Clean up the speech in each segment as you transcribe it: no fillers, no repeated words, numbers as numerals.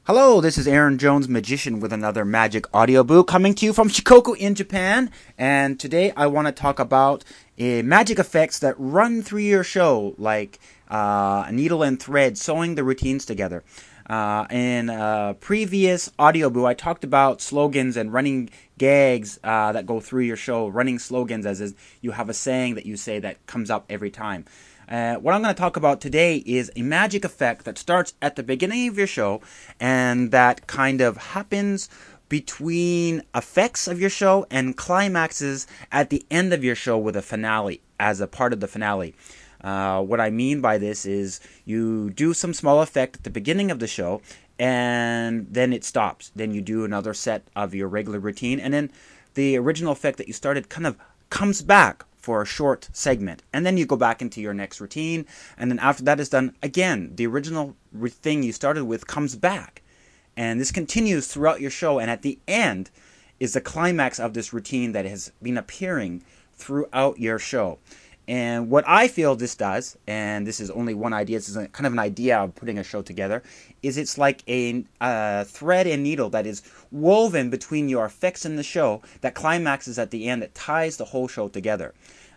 Hello, this is Aaron Jones, magician, with another magic audiobook coming to you from Shikoku in Japan. And today I want to talk about magic effects that run through your show, like a needle and thread, sewing the routines together. In a previous audiobook, I talked about slogans and running gags that go through your show. Running slogans, as is you have a saying that you say that comes up every time. What I'm going to talk about today is a magic effect that starts at the beginning of your show and that kind of happens between effects of your show and climaxes at the end of your show with a finale, as a part of the finale. What I mean by this is you do some small effect at the beginning of the show and then it stops. Then you do another set of your regular routine and then the original effect that you started kind of comes back for a short segment, and then you go back into your next routine, and then after that is done, again, the original thing you started with comes back, and this continues throughout your show, and at the end is the climax of this routine that has been appearing throughout your show. And what I feel this does, and this is only one idea, this is kind of an idea of putting a show together, is it's like a thread and needle that is woven between your effects in the show that climaxes at the end, that ties the whole show together.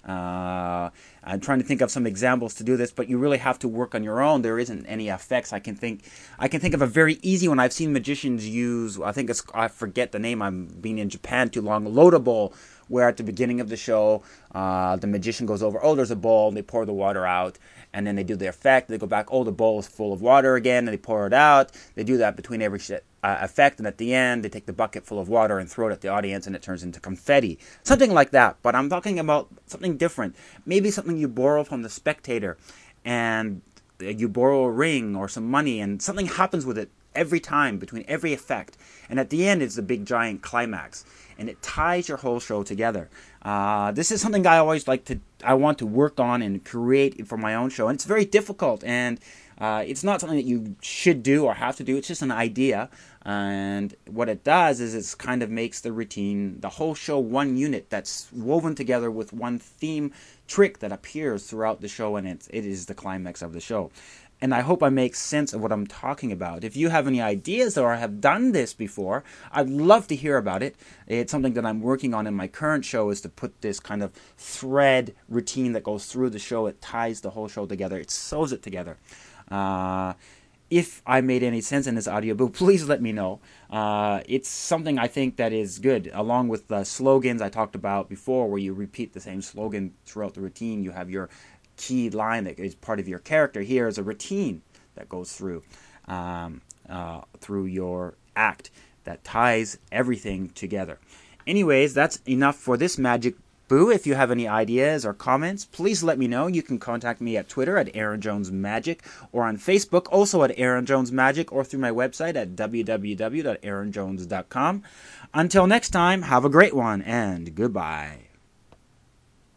I'm trying to think of some examples to do this, but you really have to work on your own. There isn't any effects. I can think of a very easy one. I've seen magicians use, I forget the name, I've been in Japan too long, Loadable, where at the beginning of the show, the magician goes over, oh, there's a bowl, and they pour the water out, and then they do the effect, they go back, oh, the bowl is full of water again, and they pour it out. They do that between every effect, and at the end, they take the bucket full of water and throw it at the audience, and it turns into confetti. Something like that, but I'm talking about something different. Maybe something you borrow from the spectator, and you borrow a ring or some money, and something happens with it every time, between every effect, and at the end, it's the big giant climax, and it ties your whole show together. This is something I want to work on and create for my own show, and it's very difficult, and it's not something that you should do or have to do. It's just an idea, and what it does is it kind of makes the routine, the whole show, one unit that's woven together with one theme trick that appears throughout the show, and it is the climax of the show. And I hope I make sense of what I'm talking about. If you have any ideas or have done this before, I'd love to hear about it. It's something that I'm working on in my current show, is to put this kind of thread routine that goes through the show. It ties the whole show together. It sews it together. If I made any sense in this audiobook, please let me know. It's something I think that is good, along with the slogans I talked about before, where you repeat the same slogan throughout the routine. You have your key line that is part of your character. Here is a routine that goes through your act that ties everything together. Anyways, that's enough for this magic boo. If you have any ideas or comments, please let me know. You can contact me at Twitter at Aaron Jones Magic, or on Facebook also at Aaron Jones Magic, or through my website at www.aaronjones.com. Until next time, have a great one and goodbye.